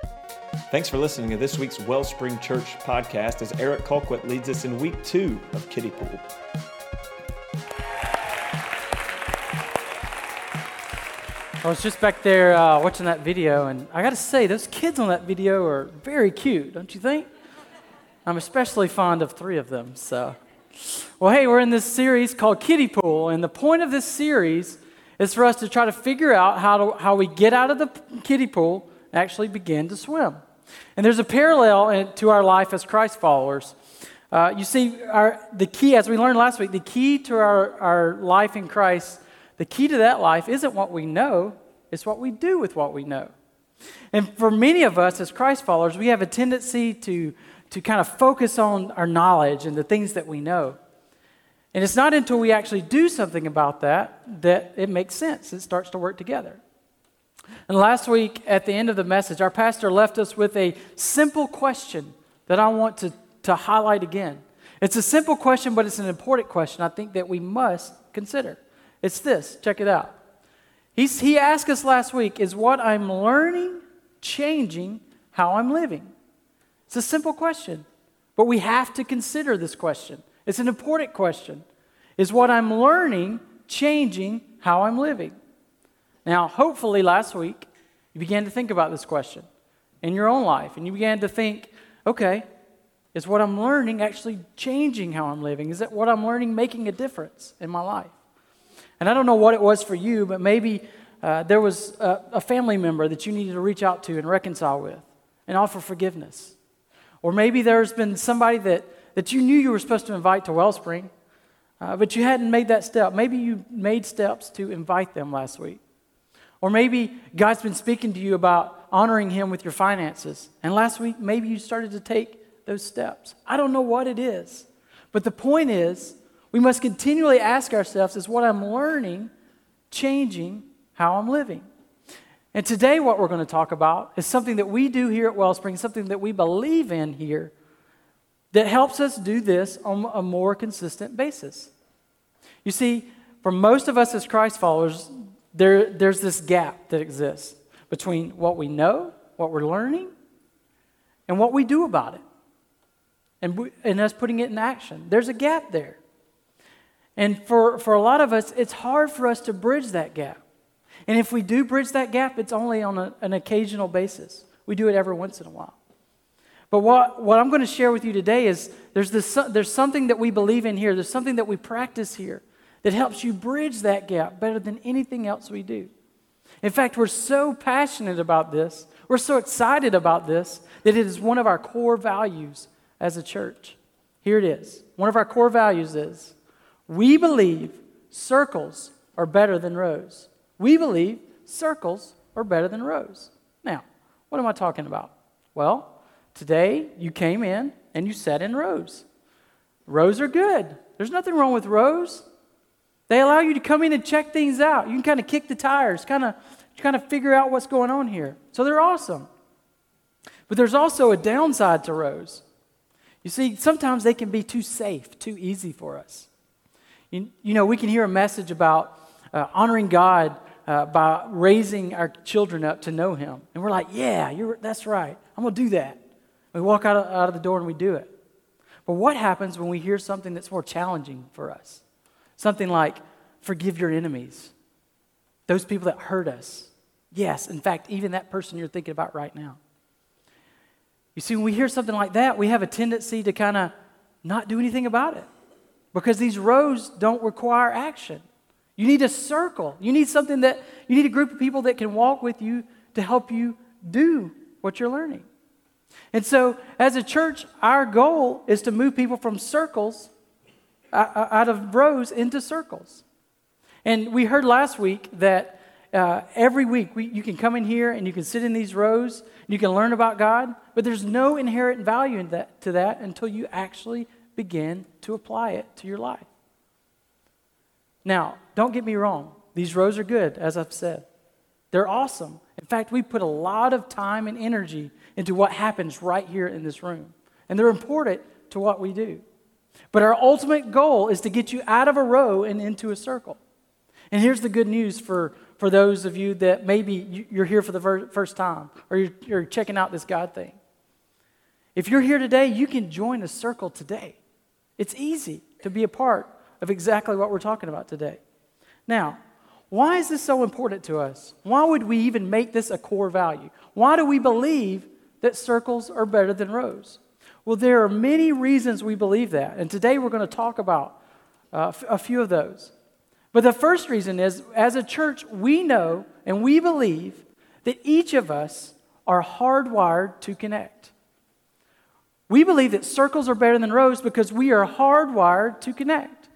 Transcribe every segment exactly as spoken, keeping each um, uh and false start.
Thanks for listening to this week's Wellspring Church podcast as Eric Colquitt leads us in week two of Kiddie Pool. I was just back there uh, watching that video, and I got to say, those kids on that video are very cute, don't you think? I'm especially fond of three of them, so. Well, hey, we're in this series called Kiddie Pool, and the point of this series is for us to try to figure out how to, how we get out of the kiddie pool and actually begin to swim. And there's a parallel in, to our life as Christ followers. Uh, you see, our, the key, as we learned last week, the key to our, our life in Christ, the key to that life isn't what we know, it's what we do with what we know. And for many of us as Christ followers, we have a tendency to, to kind of focus on our knowledge and the things that we know. And it's not until we actually do something about that that it makes sense. It starts to work together. And last week, at the end of the message, our pastor left us with a simple question that I want to, to highlight again. It's a simple question, but it's an important question I think that we must consider. It's this. Check it out. He's, he asked us last week, is what I'm learning changing how I'm living? It's a simple question, but we have to consider this question. It's an important question. Is what I'm learning changing how I'm living? Now, hopefully last week, you began to think about this question in your own life, and you began to think, okay, is what I'm learning actually changing how I'm living? Is it what I'm learning making a difference in my life? And I don't know what it was for you, but maybe uh, there was a, a family member that you needed to reach out to and reconcile with and offer forgiveness. Or maybe there's been somebody that, that you knew you were supposed to invite to Wellspring, uh, but you hadn't made that step. Maybe you made steps to invite them last week. Or maybe God's been speaking to you about honoring Him with your finances. And last week, maybe you started to take those steps. I don't know what it is. But the point is, we must continually ask ourselves, is what I'm learning changing how I'm living? And today what we're going to talk about is something that we do here at Wellspring, something that we believe in here, that helps us do this on a more consistent basis. You see, for most of us as Christ followers, There, there's this gap that exists between what we know, what we're learning, and what we do about it, and, we, and us putting it in action. There's a gap there. And for, for a lot of us, it's hard for us to bridge that gap. And if we do bridge that gap, it's only on a, an occasional basis. We do it every once in a while. But what, what I'm going to share with you today is there's, this, there's something that we believe in here. There's something that we practice here that helps you bridge that gap better than anything else we do. In fact, we're so passionate about this, we're so excited about this, that it is one of our core values as a church. Here it is. One of our core values is, we believe circles are better than rows. We believe circles are better than rows. Now, what am I talking about? Well, today you came in and you sat in rows. Rows are good. There's nothing wrong with rows. They allow you to come in and check things out. You can kind of kick the tires, kind of, kind of figure out what's going on here. So they're awesome. But there's also a downside to rows. You see, sometimes they can be too safe, too easy for us. You, you know, we can hear a message about uh, honoring God uh, by raising our children up to know Him. And we're like, yeah, you're, that's right. I'm going to do that. We walk out of, out of the door and we do it. But what happens when we hear something that's more challenging for us? Something like, forgive your enemies. Those people that hurt us. Yes, in fact, even that person you're thinking about right now. You see, when we hear something like that, we have a tendency to kind of not do anything about it. Because these rows don't require action. You need a circle. You need something that, you need a group of people that can walk with you to help you do what you're learning. And so, as a church, our goal is to move people from circles out of rows into circles. And we heard last week that uh, every week we, you can come in here and you can sit in these rows and you can learn about God, but there's no inherent value in that, to that until you actually begin to apply it to your life. Now, don't get me wrong. These rows are good, as I've said. They're awesome. In fact, we put a lot of time and energy into what happens right here in this room. And they're important to what we do. But our ultimate goal is to get you out of a row and into a circle. And here's the good news for, for those of you that maybe you- you're here for the ver- first time or you're, you're checking out this God thing. If you're here today, you can join a circle today. It's easy to be a part of exactly what we're talking about today. Now, why is this so important to us? Why would we even make this a core value? Why do we believe that circles are better than rows? Well, there are many reasons we believe that, and today we're going to talk about uh, a few of those. But the first reason is, as a church, we know and we believe that each of us are hardwired to connect. We believe that circles are better than rows because we are hardwired to connect.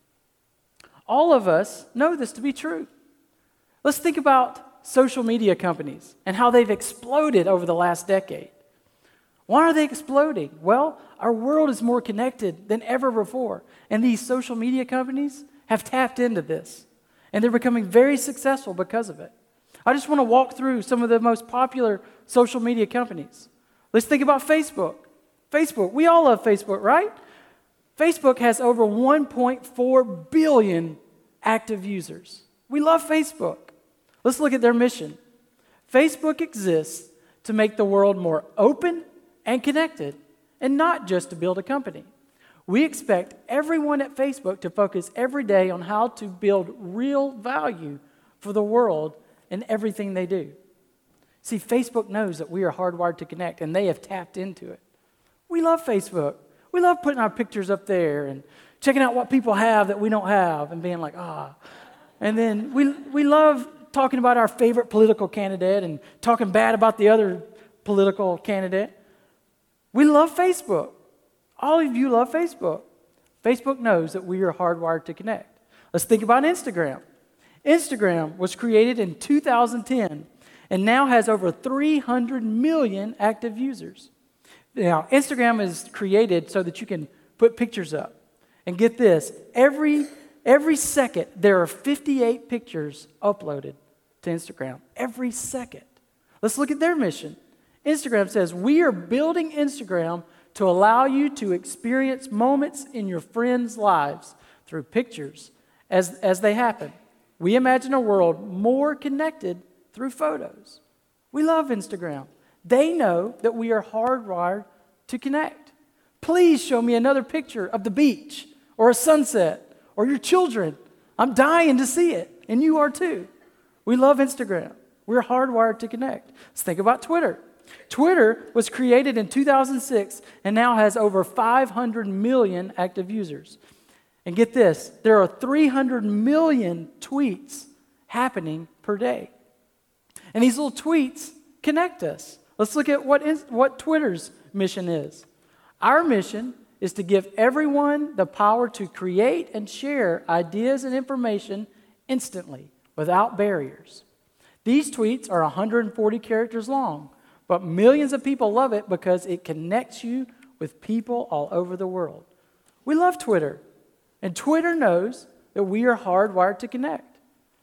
All of us know this to be true. Let's think about social media companies and how they've exploded over the last decade. Why are they exploding? Well, our world is more connected than ever before, and these social media companies have tapped into this, and they're becoming very successful because of it. I just want to walk through some of the most popular social media companies. Let's think about Facebook. Facebook, we all love Facebook, right? Facebook has over one point four billion active users. We love Facebook. Let's look at their mission. Facebook exists to make the world more open and connected, and not just to build a company. We expect everyone at Facebook to focus every day on how to build real value for the world in everything they do. See, Facebook knows that we are hardwired to connect, and they have tapped into it. We love Facebook. We love putting our pictures up there and checking out what people have that we don't have and being like, ah. And then we we love talking about our favorite political candidate and talking bad about the other political candidate. We love Facebook. All of you love Facebook. Facebook knows that we are hardwired to connect. Let's think about Instagram. Instagram was created in two thousand ten and now has over three hundred million active users. Now, Instagram is created so that you can put pictures up. And get this, every, every second there are fifty-eight pictures uploaded to Instagram. Every second. Let's look at their mission. Instagram says, we are building Instagram to allow you to experience moments in your friends' lives through pictures as, as they happen. We imagine a world more connected through photos. We love Instagram. They know that we are hardwired to connect. Please show me another picture of the beach or a sunset or your children. I'm dying to see it, and you are too. We love Instagram. We're hardwired to connect. Let's think about Twitter. Twitter was created in two thousand six and now has over five hundred million active users. And get this, there are three hundred million tweets happening per day. And these little tweets connect us. Let's look at what is, what Twitter's mission is. Our mission is to give everyone the power to create and share ideas and information instantly, without barriers. These tweets are one hundred forty characters long, but millions of people love it because it connects you with people all over the world. We love Twitter, and Twitter knows that we are hardwired to connect.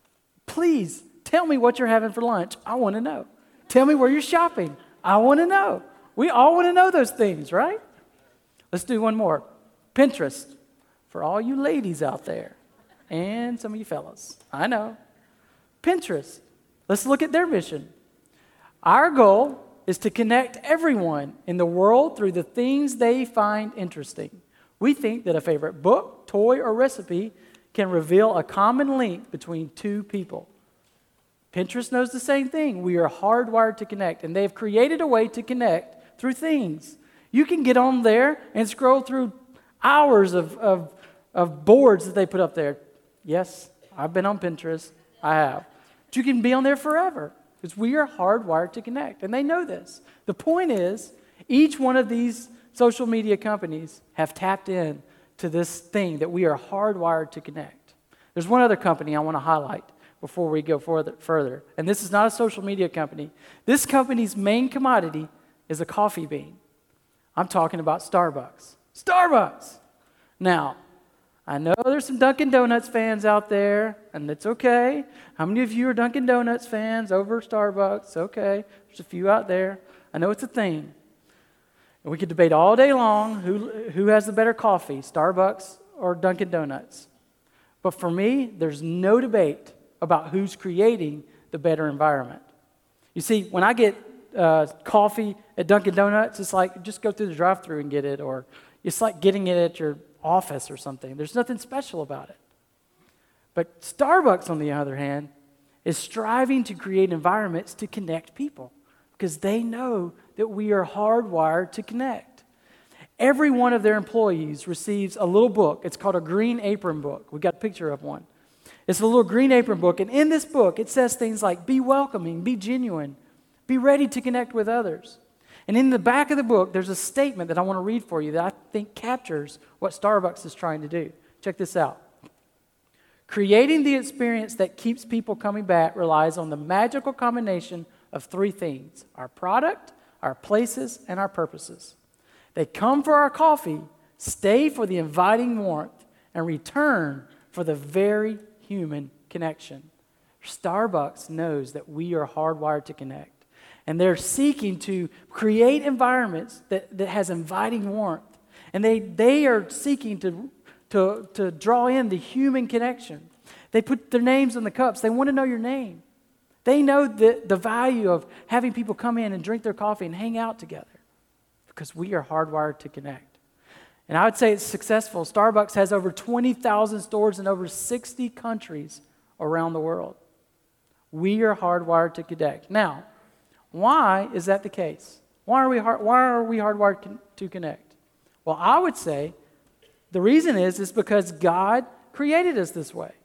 Please tell me what you're having for lunch. I want to know. Tell me where you're shopping. I want to know. We all want to know those things, right? Let's do one more. Pinterest, for all you ladies out there, and some of you fellas. I know. Pinterest, let's look at their mission. Our goal is to connect everyone in the world through the things they find interesting. We think that a favorite book, toy, or recipe can reveal a common link between two people. Pinterest knows the same thing. We are hardwired to connect, and they've created a way to connect through things. You can get on there and scroll through hours of, of, of boards that they put up there. Yes, I've been on Pinterest. I have. But you can be on there forever because we are hardwired to connect, and they know this. The point is, each one of these social media companies have tapped in to this thing that we are hardwired to connect. There's one other company I want to highlight before we go further, further, and this is not a social media company. This company's main commodity is a coffee bean. I'm talking about Starbucks. Starbucks! Now, I know there's some Dunkin' Donuts fans out there, and it's okay. How many of you are Dunkin' Donuts fans over Starbucks? Okay, there's a few out there. I know it's a thing. And we could debate all day long who, who has the better coffee, Starbucks or Dunkin' Donuts. But for me, there's no debate about who's creating the better environment. You see, when I get uh, coffee at Dunkin' Donuts, it's like just go through the drive-thru and get it, or it's like getting it at your office or something. There's nothing special about it. But Starbucks, on the other hand, is striving to create environments to connect people because they know that we are hardwired to connect. Every one of their employees receives a little book. It's called a Green Apron book. We got a picture of one. It's a little Green Apron book, and in this book, it says things like, be welcoming, be genuine, be ready to connect with others. And in the back of the book, there's a statement that I want to read for you that I think captures what Starbucks is trying to do. Check this out. Creating the experience that keeps people coming back relies on the magical combination of three things: our product, our places, and our purposes. They come for our coffee, stay for the inviting warmth, and return for the very human connection. Starbucks knows that we are hardwired to connect, and they're seeking to create environments that, that has inviting warmth, and they, they are seeking to, to, to draw in the human connection. They put their names on the cups. They want to know your name. They know the, the value of having people come in and drink their coffee and hang out together because we are hardwired to connect. And I would say it's successful. Starbucks has over twenty thousand stores in over sixty countries around the world. We are hardwired to connect. Now, why is that the case? Why are we hard, why are we hardwired con- to connect? Well, I would say the reason is is because God created us this way.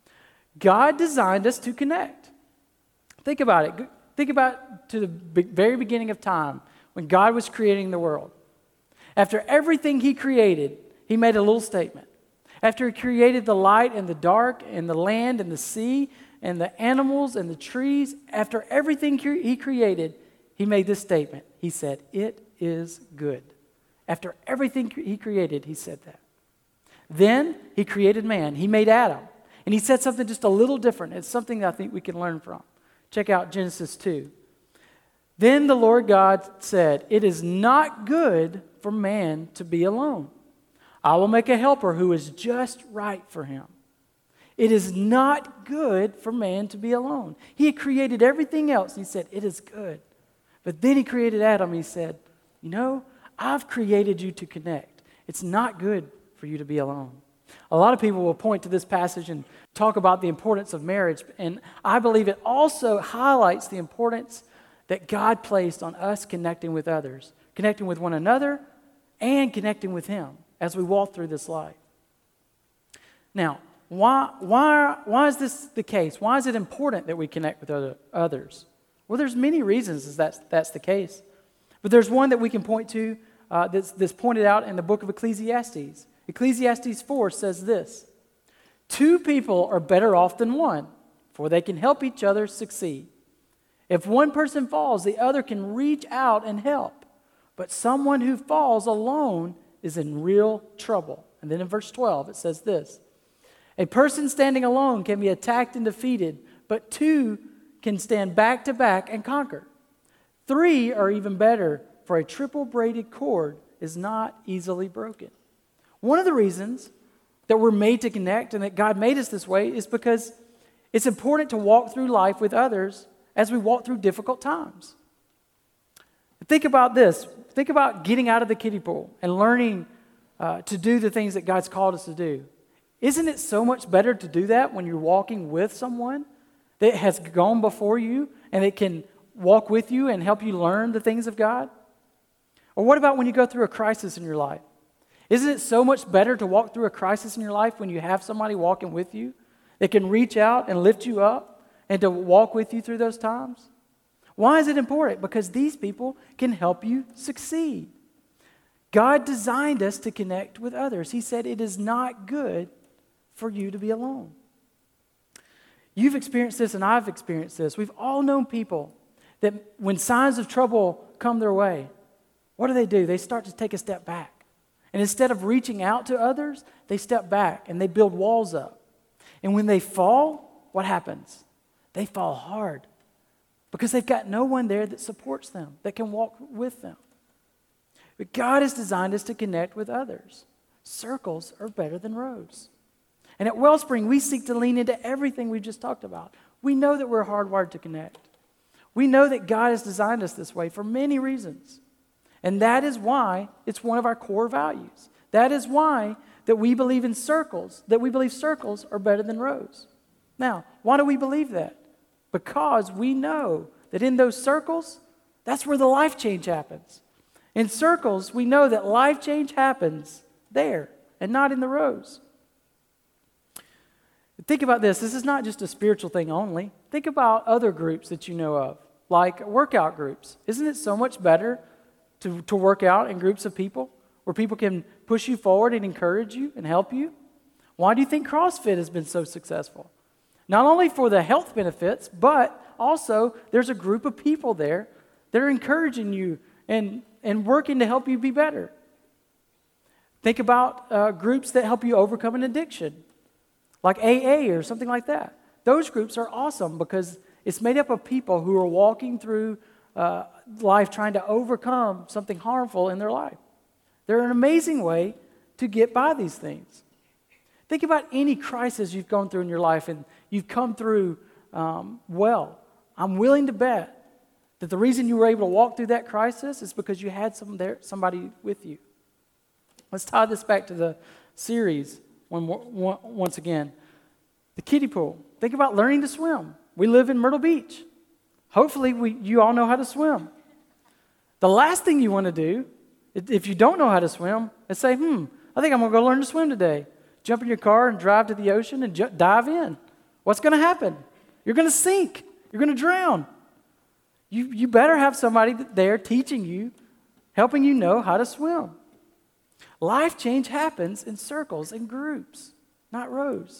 God designed us to connect. Think about it. Think about to the be- very beginning of time when God was creating the world. After everything he created, he made a little statement. After he created the light and the dark and the land and the sea and the animals and the trees, after everything he created, he made this statement. He said, "It is good." After everything he created, he said that. Then he created man. He made Adam. And he said something just a little different. It's something that I think we can learn from. Check out Genesis two. Then the Lord God said, "It is not good for man to be alone. I will make a helper who is just right for him." It is not good for man to be alone. He had created everything else. He said, "It is good." But then he created Adam. He said, "You know, I've created you to connect. It's not good for you to be alone." A lot of people will point to this passage and talk about the importance of marriage, and I believe it also highlights the importance that God placed on us connecting with others, connecting with one another, and connecting with Him as we walk through this life. Now, why, why, why is this the case? Why is it important that we connect with other, others? Well, there's many reasons as that's, that's the case. But there's one that we can point to uh, that's, that's pointed out in the book of Ecclesiastes. Ecclesiastes four says this: "Two people are better off than one, for they can help each other succeed. If one person falls, the other can reach out and help. But someone who falls alone is in real trouble." And then in verse twelve, it says this: "A person standing alone can be attacked and defeated, but two can stand back to back and conquer. Three are even better, for a triple braided cord is not easily broken." One of the reasons that we're made to connect and that God made us this way is because it's important to walk through life with others as we walk through difficult times. Think about this. Think about getting out of the kiddie pool and learning uh, to do the things that God's called us to do. Isn't it so much better to do that when you're walking with someone that has gone before you and it can walk with you and help you learn the things of God? Or what about when you go through a crisis in your life? Isn't it so much better to walk through a crisis in your life when you have somebody walking with you that can reach out and lift you up and to walk with you through those times? Why is it important? Because these people can help you succeed. God designed us to connect with others. He said it is not good for you to be alone. You've experienced this and I've experienced this. We've all known people that when signs of trouble come their way, what do they do? They start to take a step back. And instead of reaching out to others, they step back and they build walls up. And when they fall, what happens? They fall hard because they've got no one there that supports them, that can walk with them. But God has designed us to connect with others. Circles are better than roads. And at Wellspring, we seek to lean into everything we've just talked about. We know that we're hardwired to connect. We know that God has designed us this way for many reasons. And that is why it's one of our core values. That is why that we believe in circles, that we believe circles are better than rows. Now, why do we believe that? Because we know that in those circles, that's where the life change happens. In circles, we know that life change happens there and not in the rows. Think about this. This is not just a spiritual thing only. Think about other groups that you know of, like workout groups. Isn't it so much better to, to work out in groups of people where people can push you forward and encourage you and help you? Why do you think CrossFit has been so successful? Not only for the health benefits, but also there's a group of people there that are encouraging you and, and working to help you be better. Think about uh, groups that help you overcome an addiction, like A A or something like that. Those groups are awesome because it's made up of people who are walking through uh, life trying to overcome something harmful in their life. They're an amazing way to get by these things. Think about any crisis you've gone through in your life and you've come through um, well. I'm willing to bet that the reason you were able to walk through that crisis is because you had some there, somebody with you. Let's tie this back to the series one, one, once again. The kiddie pool. Think about learning to swim. We live in Myrtle Beach. Hopefully we, you all know how to swim. The last thing you want to do, if you don't know how to swim, is say, hmm, I think I'm going to go learn to swim today. Jump in your car and drive to the ocean and ju- dive in. What's going to happen? You're going to sink. You're going to drown. You, you better have somebody there teaching you, helping you know how to swim. Life change happens in circles and groups, not rows.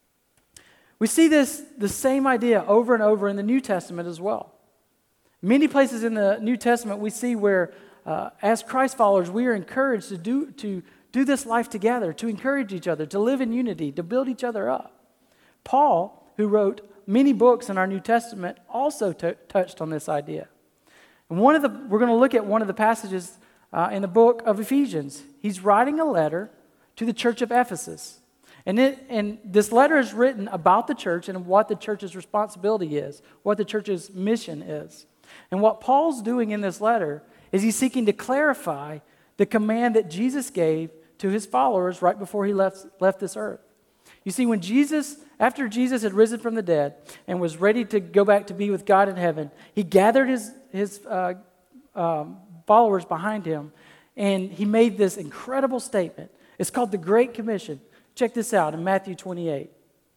We see this the same idea over and over in the New Testament as well. Many places in the New Testament we see where, uh, as Christ followers, we are encouraged to do to do this life together, to encourage each other, to live in unity, to build each other up. Paul, who wrote many books in our New Testament, also t- touched on this idea. And one of the we're going to look at one of the passages uh, in the book of Ephesians. He's writing a letter to the church of Ephesus. And, it, and this letter is written about the church and what the church's responsibility is, what the church's mission is. And what Paul's doing in this letter is he's seeking to clarify the command that Jesus gave to his followers right before he left, left this earth. You see, when Jesus, after Jesus had risen from the dead and was ready to go back to be with God in heaven, he gathered his, his uh, um, followers behind him, and he made this incredible statement. It's called the Great Commission. Check this out in Matthew twenty-eight.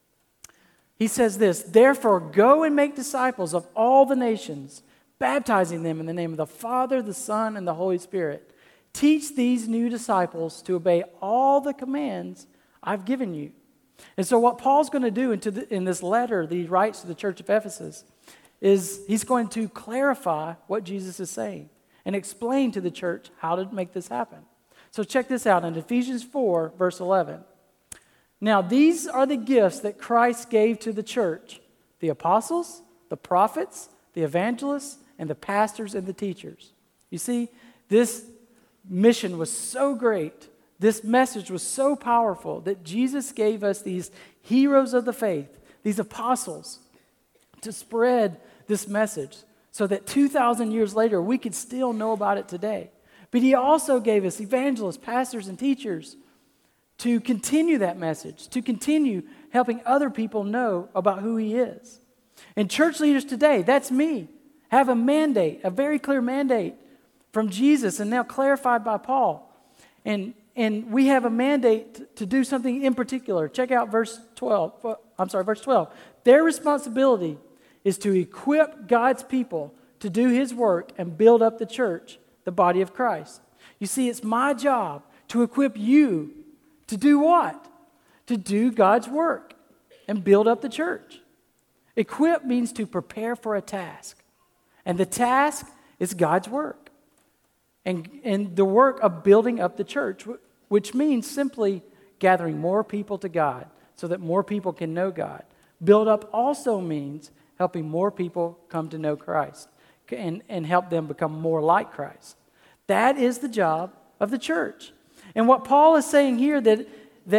He says this, "Therefore go and make disciples of all the nations, baptizing them in the name of the Father, the Son, and the Holy Spirit. Teach these new disciples to obey all the commands I've given you." And so what Paul's going to do into the, in this letter that he writes to the church of Ephesus is he's going to clarify what Jesus is saying and explain to the church how to make this happen. So check this out in Ephesians four, verse eleven. "Now these are the gifts that Christ gave to the church, the apostles, the prophets, the evangelists, and the pastors and the teachers." You see, this mission was so great, this message was so powerful that Jesus gave us these heroes of the faith, these apostles, to spread this message so that two thousand years later we could still know about it today. But he also gave us evangelists, pastors, and teachers to continue that message, to continue helping other people know about who he is. And church leaders today, that's me, have a mandate, a very clear mandate from Jesus and now clarified by Paul. And, and we have a mandate to do something in particular. Check out verse twelve. I'm sorry, verse twelve. Their responsibility is to equip God's people to do his work and build up the church, the body of Christ. You see, it's my job to equip you to do what? To do God's work and build up the church. Equip means to prepare for a task. And the task is God's work. And, and the work of building up the church, which means simply gathering more people to God so that more people can know God. Build up also means helping more people come to know Christ and, and help them become more like Christ. That is the job of the church. And what Paul is saying here, that, that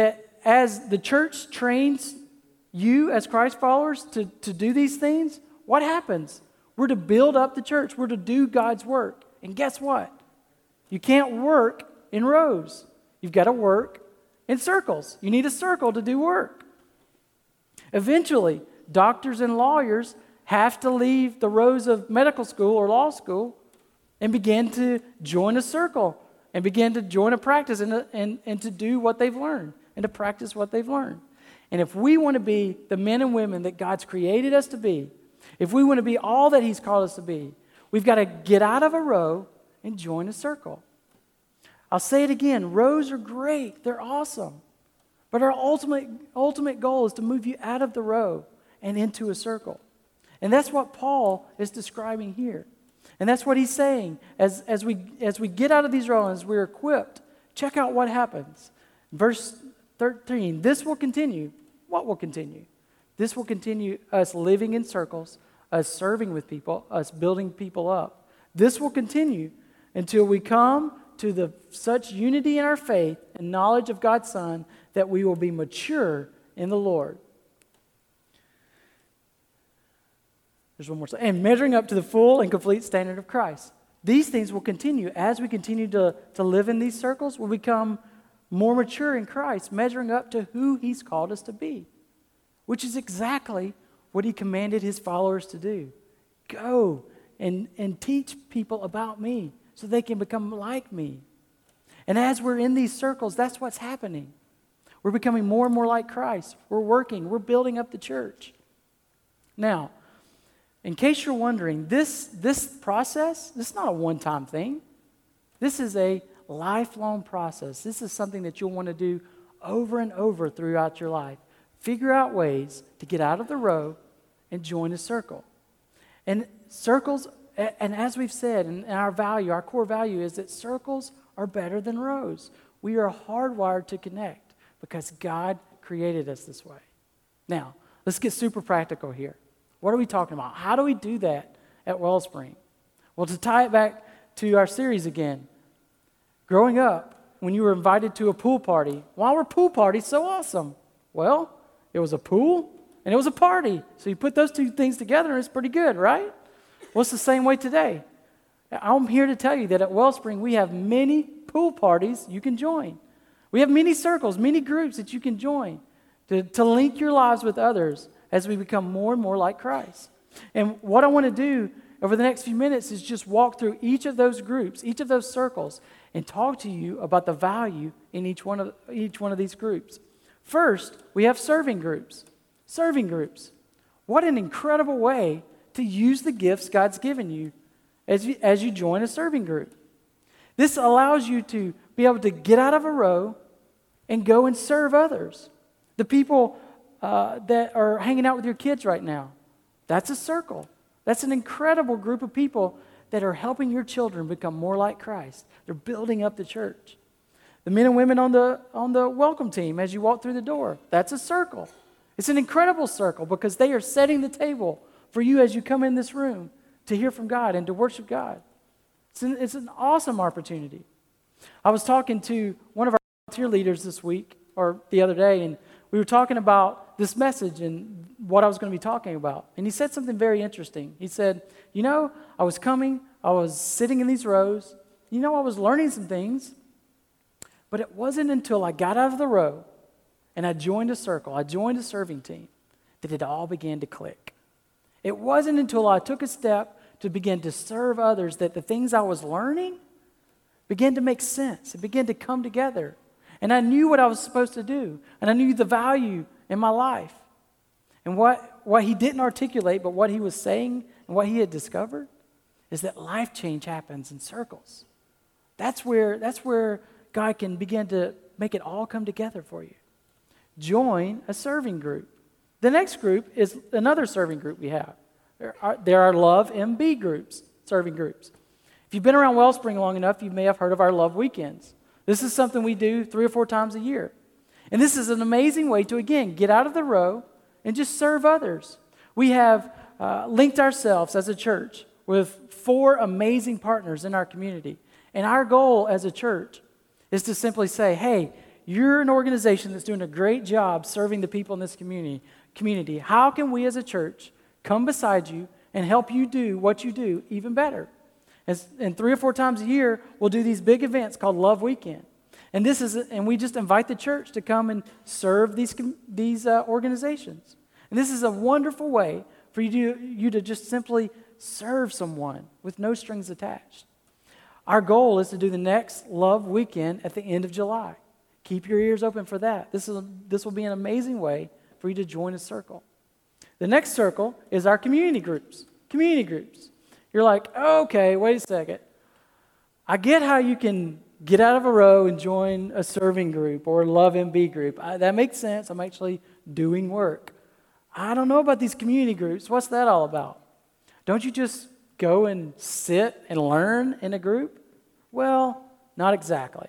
as the church trains you as Christ followers to, to do these things, what happens? We're to build up the church. We're to do God's work. And guess what? You can't work in rows. You've got to work in circles. You need a circle to do work. Eventually, doctors and lawyers have to leave the rows of medical school or law school and begin to join a circle and begin to join a practice and, and, and to do what they've learned and to practice what they've learned. And if we want to be the men and women that God's created us to be, if we want to be all that He's called us to be, we've got to get out of a row and join a circle. I'll say it again, rows are great, they're awesome. But our ultimate, ultimate goal is to move you out of the row and into a circle. And that's what Paul is describing here. And that's what he's saying. As, as, we, as we get out of these rows, as we're equipped, check out what happens. Verse thirteen, this will continue. What will continue? This will continue us living in circles, us serving with people, us building people up. This will continue until we come to the such unity in our faith and knowledge of God's Son that we will be mature in the Lord. There's one more. And measuring up to the full and complete standard of Christ. These things will continue. As we continue to, to live in these circles, we'll become more mature in Christ, measuring up to who He's called us to be, which is exactly what He commanded His followers to do. Go and, and teach people about me so they can become like me. And as we're in these circles, that's what's happening. We're becoming more and more like Christ. We're working. We're building up the church. Now, in case you're wondering, this, this process, this is not a one-time thing. This is a lifelong process. This is something that you'll want to do over and over throughout your life. Figure out ways to get out of the row and join a circle. And circles, and as we've said, and our value, our core value is that circles are better than rows. We are hardwired to connect because God created us this way. Now, let's get super practical here. What are we talking about? How do we do that at Wellspring? Well, to tie it back to our series again, growing up, when you were invited to a pool party, why were pool parties so awesome? Well, it was a pool and it was a party. So you put those two things together and it's pretty good, right? Well, it's the same way today. I'm here to tell you that at Wellspring, we have many pool parties you can join. We have many circles, many groups that you can join to, to link your lives with others as we become more and more like Christ. And what I want to do over the next few minutes is just walk through each of those groups, each of those circles, and talk to you about the value in each one of, each one of these groups. First, we have serving groups. Serving groups. What an incredible way to use the gifts God's given you as you, as you join a serving group. This allows you to be able to get out of a row and go and serve others. The people uh, that are hanging out with your kids right now, that's a circle. That's an incredible group of people that are helping your children become more like Christ. They're building up the church. The men and women on the on the welcome team as you walk through the door, that's a circle. It's an incredible circle because they are setting the table for you as you come in this room to hear from God and to worship God. It's an, it's an awesome opportunity. I was talking to one of our volunteer leaders this week or the other day, and we were talking about this message and what I was going to be talking about. And he said something very interesting. He said, you know, I was coming, I was sitting in these rows, you know, I was learning some things, but it wasn't until I got out of the row and I joined a circle, I joined a serving team, that it all began to click. It wasn't until I took a step to begin to serve others that the things I was learning began to make sense. It began to come together. And I knew what I was supposed to do. And I knew the value in my life. And what, what he didn't articulate, but what he was saying and what he had discovered is that life change happens in circles. That's where, that's where God can begin to make it all come together for you. Join a serving group. The next group is another serving group we have. There are, there are Love M B groups, serving groups. If you've been around Wellspring long enough, you may have heard of our Love Weekends. This is something we do three or four times a year. And this is an amazing way to, again, get out of the row and just serve others. We have uh, linked ourselves as a church with four amazing partners in our community. And our goal as a church is to simply say, hey, you're an organization that's doing a great job serving the people in this community. Community. How can we as a church come beside you and help you do what you do even better? As, and three or four times a year, we'll do these big events called Love Weekend. And this is, and we just invite the church to come and serve these these uh, organizations. And this is a wonderful way for you to, you to just simply serve someone with no strings attached. Our goal is to do the next Love Weekend at the end of July. Keep your ears open for that. This is a, this will be an amazing way for you to join a circle. The next circle is our community groups. Community groups. You're like, okay, wait a second. I get how you can get out of a row and join a serving group or a Love M B group. I, that makes sense. I'm actually doing work. I don't know about these community groups. What's that all about? Don't you just go and sit and learn in a group? Well, not exactly.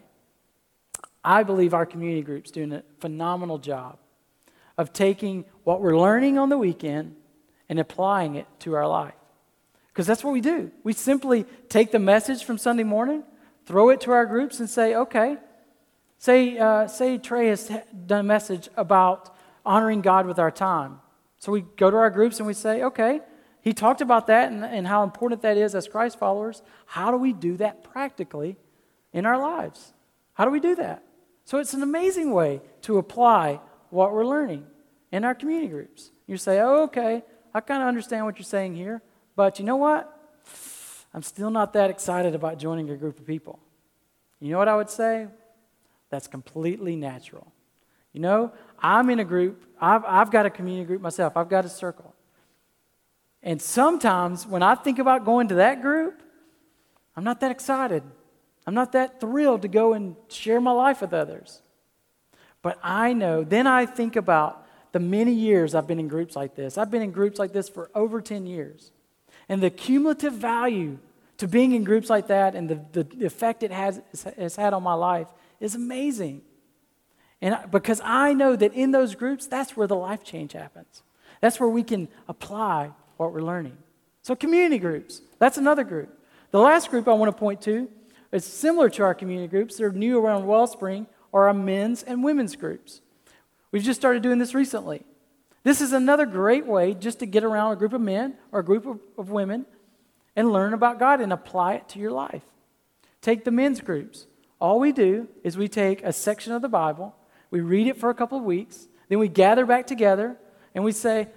I believe our community group's doing a phenomenal job of taking what we're learning on the weekend and applying it to our life. Because that's what we do. We simply take the message from Sunday morning, throw it to our groups and say, okay, say, uh, say Trey has done a message about honoring God with our time. So we go to our groups and we say, okay, he talked about that and, and how important that is as Christ followers. How do we do that practically in our lives? How do we do that? So it's an amazing way to apply what we're learning in our community groups. You say, oh, okay, I kind of understand what you're saying here, but you know what? I'm still not that excited about joining a group of people. You know what I would say? That's completely natural. You know, I'm in a group. I've, I've got a community group myself. I've got a circle. And sometimes when I think about going to that group, I'm not that excited. I'm not that thrilled to go and share my life with others. But I know, then I think about the many years I've been in groups like this. I've been in groups like this for over ten years. And the cumulative value to being in groups like that and the, the effect it has, has had on my life is amazing. And I, because I know that in those groups, that's where the life change happens. That's where we can apply what we're learning. So community groups, that's another group. The last group I want to point to is similar to our community groups. They're new around Wellspring, or our men's and women's groups. We've just started doing this recently. This is another great way just to get around a group of men or a group of, of women and learn about God and apply it to your life. Take the men's groups. All we do is we take a section of the Bible, we read it for a couple of weeks, then we gather back together and we say,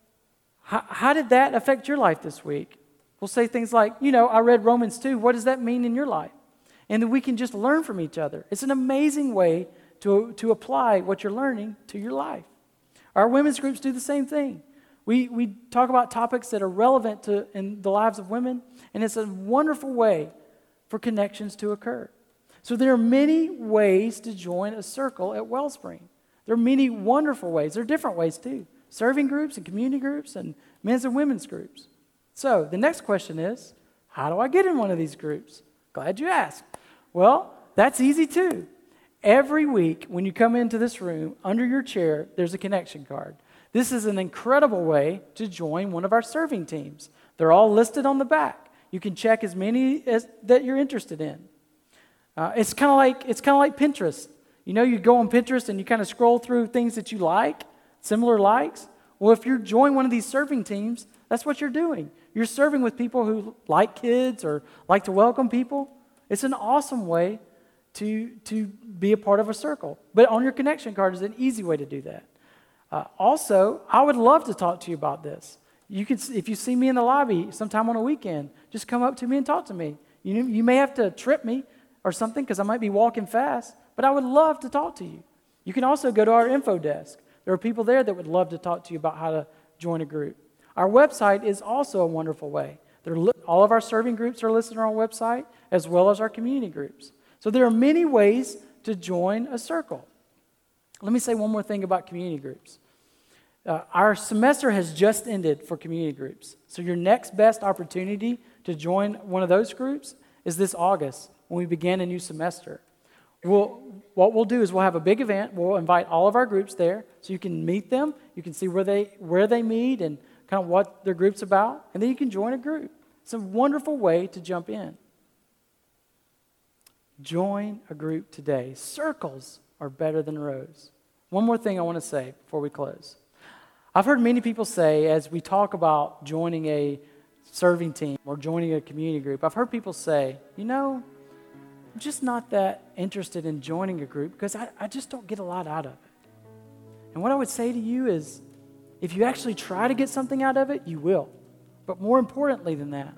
how did that affect your life this week? We'll say things like, you know, I read Romans two. What does that mean in your life? And then we can just learn from each other. It's an amazing way to, to apply what you're learning to your life. Our women's groups do the same thing. We, we talk about topics that are relevant to in the lives of women, and it's a wonderful way for connections to occur. So there are many ways to join a circle at Wellspring. There are many wonderful ways. There are different ways too. Serving groups and community groups and men's and women's groups. So the next question is, how do I get in one of these groups? Glad you asked. Well, that's easy too. Every week when you come into this room, under your chair, there's a connection card. This is an incredible way to join one of our serving teams. They're all listed on the back. You can check as many as that you're interested in. Uh, it's kind of like it's kind of like Pinterest. You know, you go on Pinterest and you kind of scroll through things that you like, similar likes. Well, if you join one of these serving teams, that's what you're doing. You're serving with people who like kids or like to welcome people. It's an awesome way to, to be a part of a circle. But on your connection card is an easy way to do that. Uh, also, I would love to talk to you about this. You can, if you see me in the lobby sometime on a weekend, just come up to me and talk to me. You, you may have to trip me or something because I might be walking fast, but I would love to talk to you. You can also go to our info desk. There are people there that would love to talk to you about how to join a group. Our website is also a wonderful way. Li- all of our serving groups are listed on our website, as well as our community groups. So there are many ways to join a circle. Let me say one more thing about community groups. Uh, our semester has just ended for community groups. So your next best opportunity to join one of those groups is this August when we begin a new semester. We'll, what we'll do is we'll have a big event. We'll invite all of our groups there so you can meet them. You can see where they where they meet and kind of what their group's about. And then you can join a group. It's a wonderful way to jump in. Join a group today. Circles are better than rows. One more thing I want to say before we close. I've heard many people say, as we talk about joining a serving team or joining a community group, I've heard people say, you know, I'm just not that interested in joining a group because I, I just don't get a lot out of it. And what I would say to you is, if you actually try to get something out of it, you will. But more importantly than that,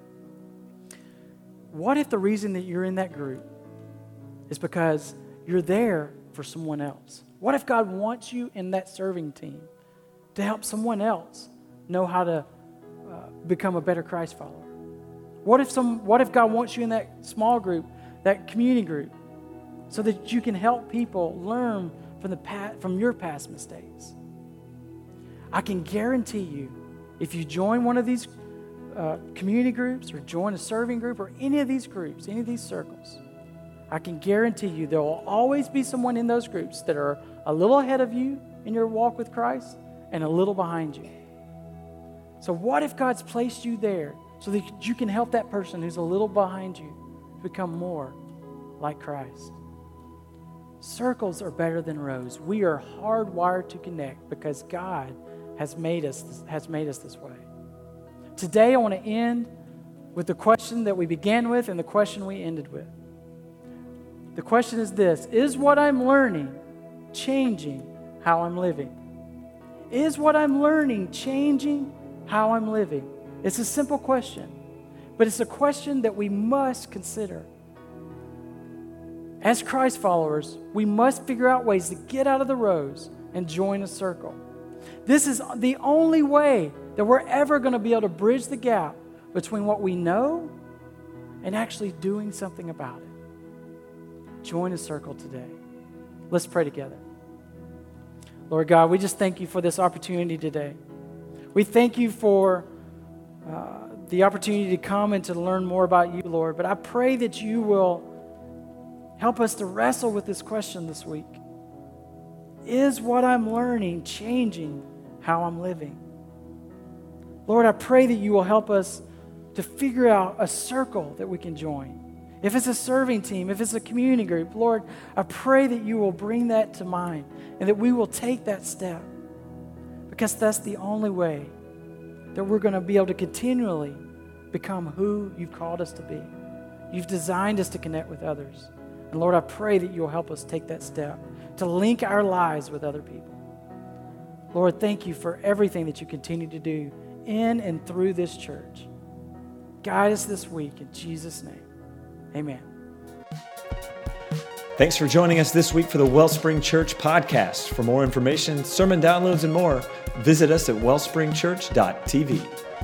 what if the reason that you're in that group is because you're there for someone else? What if God wants you in that serving team to help someone else know how to uh, become a better Christ follower? What if some? What if God wants you in that small group, that community group, so that you can help people learn from the past, from your past mistakes? I can guarantee you, if you join one of these uh, community groups or join a serving group or any of these groups, any of these circles, I can guarantee you there will always be someone in those groups that are a little ahead of you in your walk with Christ and a little behind you. So what if God's placed you there so that you can help that person who's a little behind you become more like Christ? Circles are better than rows. We are hardwired to connect because God has made us has made us this way. Today I want to end with the question that we began with and the question we ended with. The question is this: is what I'm learning changing how I'm living? Is what I'm learning changing how I'm living? It's a simple question, but it's a question that we must consider. As Christ followers, we must figure out ways to get out of the rows and join a circle. This is the only way that we're ever going to be able to bridge the gap between what we know and actually doing something about it. Join a circle today. Let's pray together. Lord God, we just thank you for this opportunity today. We thank you for uh, the opportunity to come and to learn more about you, Lord. But I pray that you will help us to wrestle with this question this week. Is what I'm learning changing how I'm living? Lord, I pray that you will help us to figure out a circle that we can join. If it's a serving team, if it's a community group, Lord, I pray that you will bring that to mind and that we will take that step, because that's the only way that we're going to be able to continually become who you've called us to be. You've designed us to connect with others. And Lord, I pray that you'll help us take that step to link our lives with other people. Lord, thank you for everything that you continue to do in and through this church. Guide us this week in Jesus' name. Amen. Thanks for joining us this week for the Wellspring Church podcast. For more information, sermon downloads, and more, visit us at wellspring church dot t v.